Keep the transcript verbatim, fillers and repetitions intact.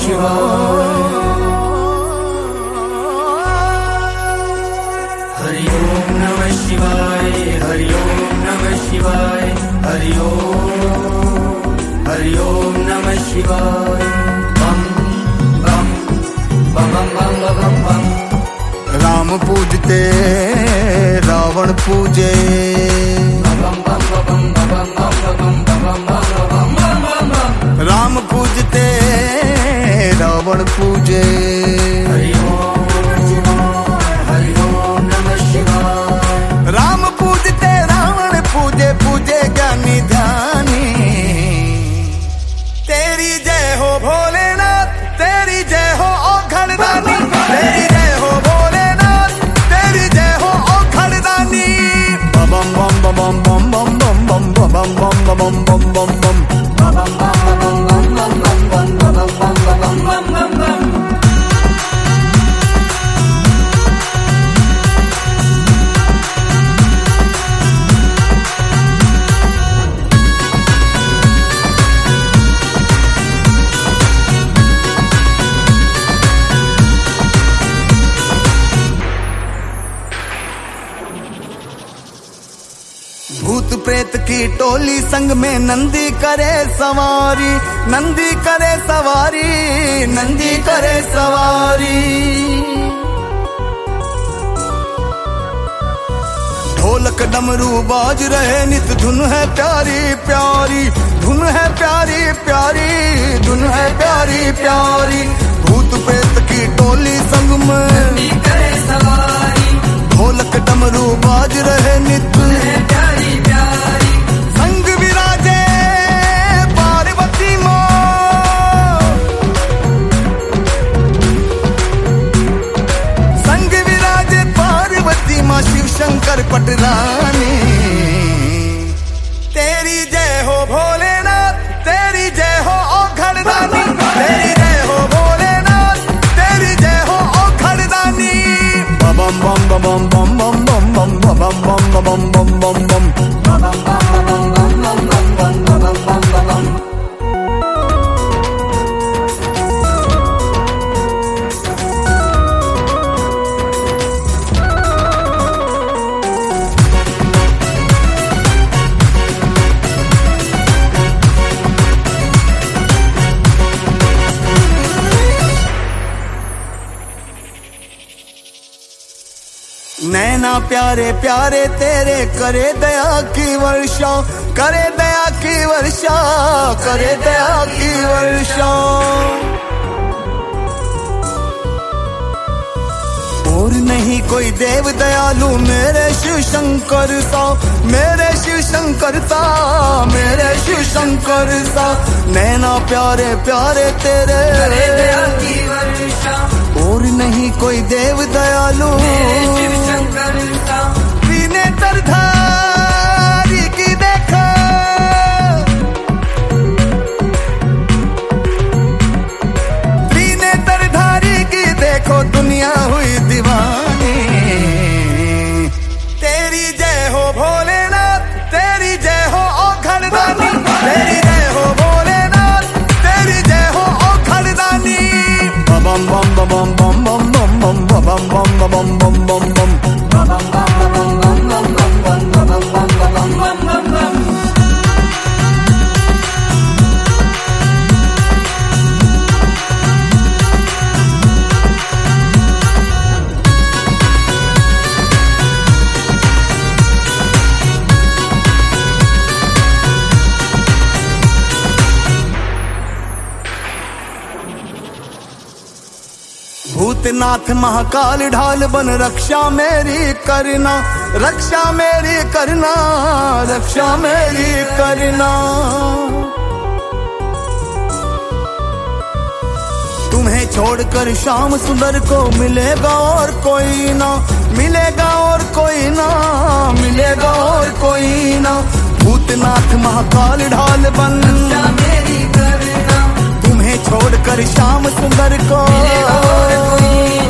शिवाय। हरि ओम नमः शिवाय, हरि ओम नमः शिवाय, हरि ओम, हरि ओम नमः शिवाय। बम बम बम बम बम बम। राम पूजते रावण पूजे, राम पूजते रावण पूजे। हरि ओम हरि ओम नमः शिवाय। राम पूजते रावण पूजे, पूजे ज्ञानी ध्यानी। तेरी जय हो भोलेनाथ, तेरी जय हो औखड़दानी, तेरी जय हो भोलेनाथ, तेरी जय हो औखड़दानी। बम बम बम बम बम बम बम बम बम बम बम बम बम। भूत प्रेत की टोली संग में नंदी करे सवारी, नंदी करे सवारी, नंदी करे सवारी। ढोलक डमरू बाज रहे नित, धुन है प्यारी प्यारी, धुन है प्यारी प्यारी, धुन है प्यारी प्यारी। भूत प्रेत की टोली संग में नंदी करे सवारी, ढोलक डमरू बाज रहे नित, प्यारी प्यारी। संग विराजे पार्वती माँ, संग विराजे पार्वती माँ, शिव शंकर पटरानी। तेरी जय हो भोलेनाथ, तेरी जय हो औखड़दानी, तेरी जय हो भोलेनाथ, तेरी जय हो औखड़दानी। बम बम बम बम बम बम बम बम बम बम बम बम बम। नैना प्यारे प्यारे तेरे करे दया की वर्षा, करे दया की वर्षा, करे दया की वर्षा। और नहीं कोई देव दयालु मेरे शिव शंकर सा, मेरे शिव शंकर सा, मेरे शिव शंकर सा। नैना प्यारे प्यारे तेरे करे दया की वर्षा, और नहीं कोई देव दयालु शिव शंकर सा। त्रिनेत्र धारी की देखो, त्रिनेत्र धारी की देखो, दुनिया हुई दीवानी। तेरी जय हो भोलेनाथ, तेरी जय हो औखड़दानी, तेरी जय हो भोलेनाथ, तेरी जय हो औखड़दानी। बम बम बम बम बम बम बम बम बम बम बम बम बम। भूतनाथ महाकाल ढाल बन रक्षा मेरी करना, रक्षा मेरी करना, रक्षा मेरी करना। तुम्हें छोड़कर श्याम सुंदर को मिलेगा और कोई ना, मिलेगा और कोई ना, मिलेगा और कोई ना। भूतनाथ महाकाल ढाल बन रक्षा मेरी करना, तुम्हें छोड़कर श्याम सुंदर को मिलेगा और कोई